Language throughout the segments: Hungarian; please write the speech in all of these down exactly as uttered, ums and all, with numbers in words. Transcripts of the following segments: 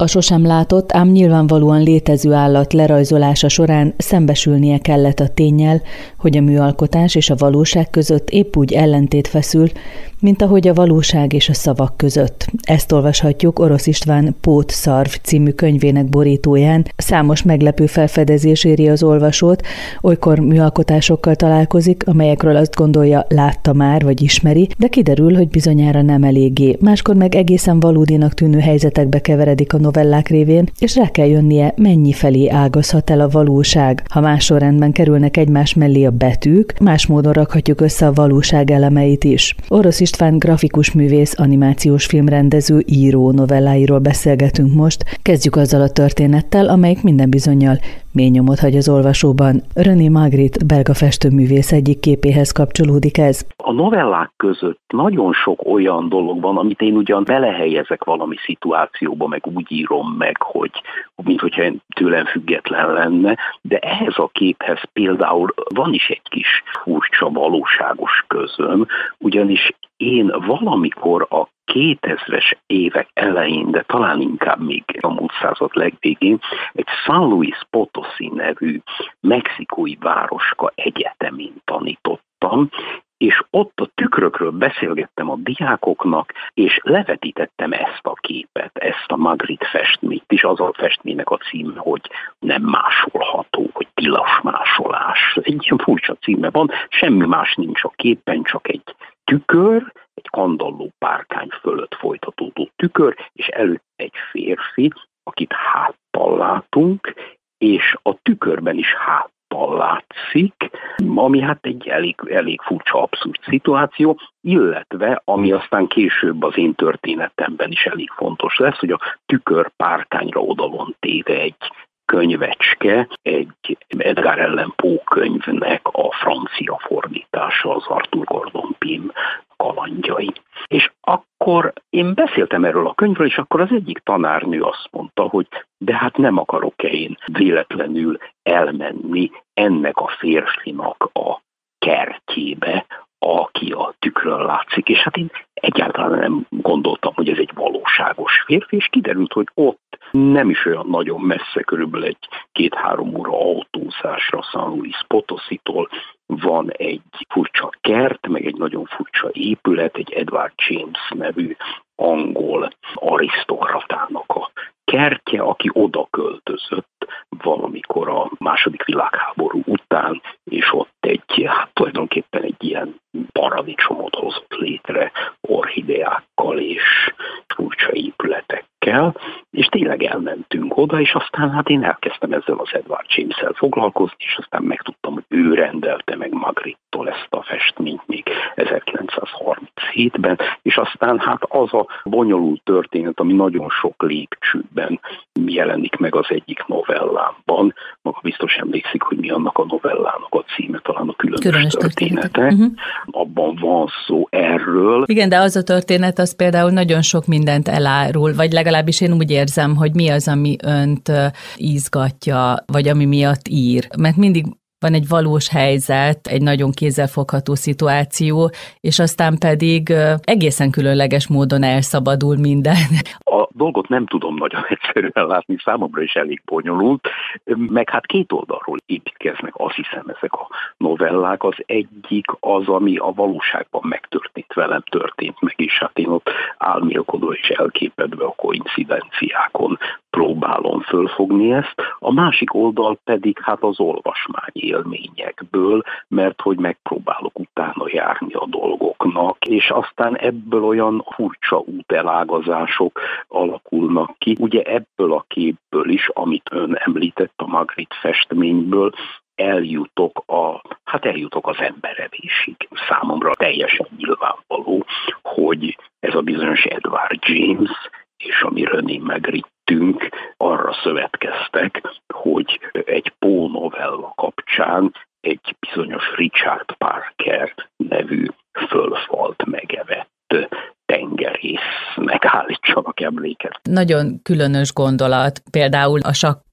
A sosem látott, ám nyilvánvalóan létező állat lerajzolása során szembesülnie kellett a ténnyel, hogy a műalkotás és a valóság között épp úgy ellentét feszül, mint ahogy a valóság és a szavak között. Ezt olvashatjuk Orosz István Pót Szarv című könyvének borítóján. Számos meglepő felfedezés éri az olvasót, olykor műalkotásokkal találkozik, amelyekről azt gondolja, látta már vagy ismeri, de kiderül, hogy bizonyára nem eléggé. Máskor meg egészen valódinak tűnő helyzetekbe keveredik a novellák révén, és rá kell jönnie, mennyi felé ágazhat el a valóság. Ha más sorrendben kerülnek egymás mellé a betűk, más módon rakhatjuk össze a valóság elemeit is. Orosz István grafikus művész, animációs filmrendező, író novelláiról beszélgetünk most. Kezdjük azzal a történettel, amelyik minden bizonnyal mély nyomot hagy az olvasóban. René Magritte belga festőművész egyik képéhez kapcsolódik ez. A novellák között nagyon sok olyan dolog van, amit én ugyan belehelyezek valami szituációba, meg úgy írom meg, hogy mint hogyha tőlem független lenne, de ehhez a képhez például van is egy kis furcsa valóságos közöm, ugyanis én valamikor a kétezres évek elején, de talán inkább még a múlt század legvégén egy San Luis Potosí nevű mexikói városka egyetemén tanítottam, és ott a tükrökről beszélgettem a diákoknak, és levetítettem ezt a képet, ezt a Magritte festményt is, az a festménynek a címe, hogy nem másolható, hogy tilos másolás. Egy ilyen furcsa címe van, semmi más nincs a képen, csak egy tükör, egy kandalló párkány fölött folytatódó tükör, és előtt egy férfi, akit háttal látunk, és a tükörben is háttal látszik, ami hát egy elég, elég furcsa, abszurd szituáció, illetve, ami aztán később az én történetemben is elég fontos lesz, hogy a tükör párkányra oda van téve egy könyvecske, egy Edgar Allan Poe könyvnek a francia fordítása, az Arthur Gordon Pym kalandjai. És akkor én beszéltem erről a könyvről, és akkor az egyik tanárnő azt mondta, hogy de hát nem akarok-e én véletlenül elmenni ennek a férfinak a kertjébe, aki a tükrön látszik, és hát én egyáltalán nem gondoltam, hogy ez egy valóságos férfi, és kiderült, hogy ott nem is olyan nagyon messze, körülbelül egy két-három óra autózásra San Luis Potosítól van egy furcsa kert, meg egy nagyon furcsa épület, egy Edward James nevű angol arisztokratának a kertje, aki oda költözött valamikor a második világháború után, és ott egy, hát tulajdonképpen egy ilyen paradicsomot hozott létre orchideákkal és furcsa épületekkel, és tényleg elmentünk oda, és aztán hát én elkezdtem ezzel az Edward James-szel foglalkozni, és aztán megtudtam, hogy ő rendelte meg Magritte-tól ezt a festményt még ezerkilencszázharminchétben, és aztán hát az a bonyolult történet, ami nagyon sok lépcsőben jelenik meg az egyik novellámban. Maga biztos emlékszik, hogy mi annak a novellának a címe, talán a különös, különös története. Uh-huh. Abban van szó erről. Igen, de az a történet, az például nagyon sok mindent elárul, vagy legalábbis én úgy érzem, hogy mi az, ami önt izgatja, vagy ami miatt ír. Mert mindig van egy valós helyzet, egy nagyon kézzelfogható szituáció, és aztán pedig egészen különleges módon elszabadul minden. A dolgot nem tudom nagyon egyszerűen látni, számomra is elég bonyolult, meg hát két oldalról építkeznek, azt hiszem, ezek a novellák. Az egyik az, ami a valóságban megtörtént, velem történt meg is, hát én ott álmélkodva és elképedve a koincidenciákon próbálom fölfogni ezt. A másik oldal pedig hát az olvasmány élményekből, mert hogy megpróbálok utána járni a dolgoknak, és aztán ebből olyan furcsa útelágazások alakulnak ki. Ugye ebből a képből is, amit ön említett a Magritte festményből, eljutok a, hát eljutok az emberevésig. Számomra teljesen nyilvánvaló, hogy ez a bizonyos Edward James és a mi René Magritte-ünk arra szövetkeztek, hogy egy Poe novella kapcsán egy bizonyos Richard Parker nevű fölfalt megevett tengerésznek állítsanak emléket. Nagyon különös gondolat, például a sakk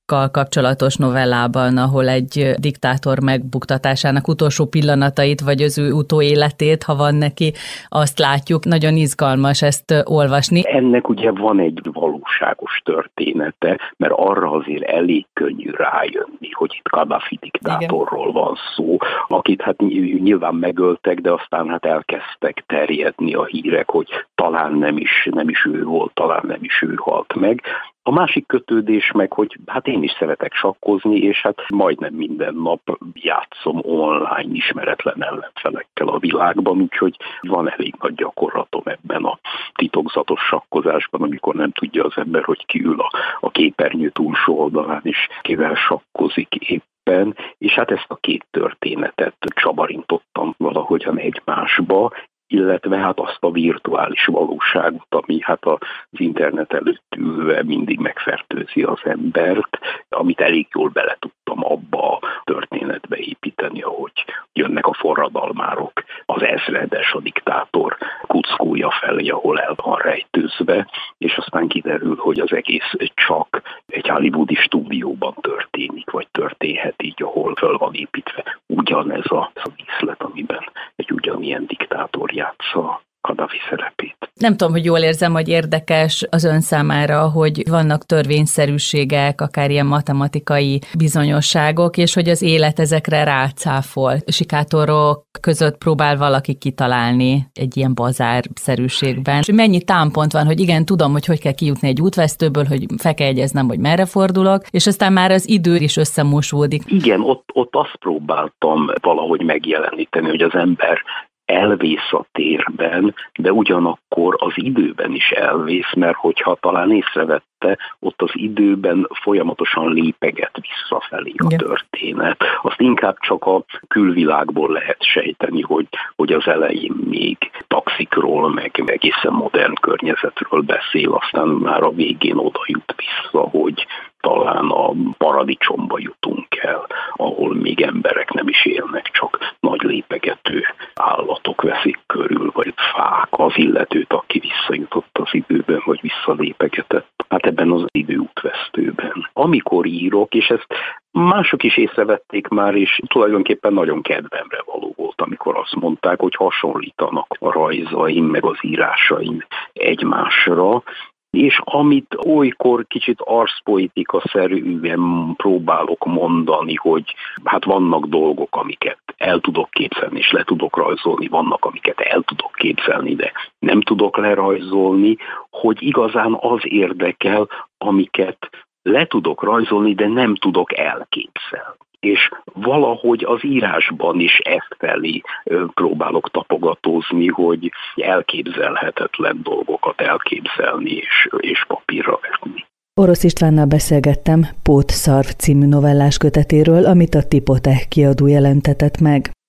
Irakkal kapcsolatos novellában, ahol egy diktátor megbuktatásának utolsó pillanatait, vagy az ő utóéletét, ha van neki, azt látjuk. Nagyon izgalmas ezt olvasni. Ennek ugye van egy valóságos története, mert arra azért elég könnyű rájönni, hogy itt Kadhafi diktátorról van szó, akit hát nyilván megöltek, de aztán hát elkezdtek terjedni a hírek, hogy talán nem is, nem is ő volt, talán nem is ő halt meg. A másik kötődés meg, hogy hát én is szeretek sakkozni, és hát majdnem minden nap játszom online ismeretlen ellenfelekkel a világban, úgyhogy van elég nagy gyakorlatom ebben a titokzatos sakkozásban, amikor nem tudja az ember, hogy ki ül a, a képernyő túlsó oldalán, és kivel sakkozik éppen. És hát ezt a két történetet csavarintottam valahogyan egymásba, illetve hát azt a virtuális valóságot, ami hát az internet előtt ülve mindig megfertőzi az embert, amit elég jól bele tudtam abba a történetbe építeni, ahogy jönnek a forradalmárok, az ezredes, a diktátor kuckója felé, ahol el van rejtőzve, és aztán kiderül, hogy az egész csak egy hollywoodi stúdióban történik, vagy történhet így, ahol föl van építve ugyanez a, a díszlet, amiben egy ugyanilyen diktátor játsza Kadhafi szerepét. Nem tudom, hogy jól érzem, hogy érdekes az ön számára, hogy vannak törvényszerűségek, akár ilyen matematikai bizonyosságok, és hogy az élet ezekre rácáfol. Sikátorok között próbál valaki kitalálni egy ilyen bazárszerűségben. És mennyi támpont van, hogy igen, tudom, hogy hogy kell kijutni egy útvesztőből, hogy fel kell jegyeznem, hogy merre fordulok, és aztán már az idő is összemosódik. Igen, ott, ott azt próbáltam valahogy megjeleníteni, hogy az ember elvész a térben, de ugyanakkor az időben is elvész, mert hogyha talán észrevette, ott az időben folyamatosan lépeget visszafelé a Igen. történet. Azt inkább csak a külvilágból lehet sejteni, hogy, hogy az elején még taxikról, meg egészen modern környezetről beszél, aztán már a végén oda jut vissza, hogy talán a paradicsomba jutunk el, ahol még emberek nem is élnek, csak nagy lépegető állatok veszik körül, vagy fák az illetőt, aki visszajutott az időben, vagy visszalépegetett. Hát ebben az időútvesztőben. Amikor írok, és ezt mások is észrevették már, és tulajdonképpen nagyon kedvemre való volt, amikor azt mondták, hogy hasonlítanak a rajzaim, meg az írásaim egymásra, és amit olykor kicsit arszpoetika-szerűen próbálok mondani, hogy hát vannak dolgok, amiket el tudok képzelni, és le tudok rajzolni, vannak, amiket el tudok képzelni, de nem tudok lerajzolni, hogy igazán az érdekel, amiket le tudok rajzolni, de nem tudok elképzelni. És valahogy az írásban is ezt felé próbálok tapogatózni, hogy elképzelhetetlen dolgokat elképzelni és, és papírra vetni. Orosz Istvánnal beszélgettem Pót Szarv című novellás kötetéről, amit a Tipotech kiadó jelentetett meg.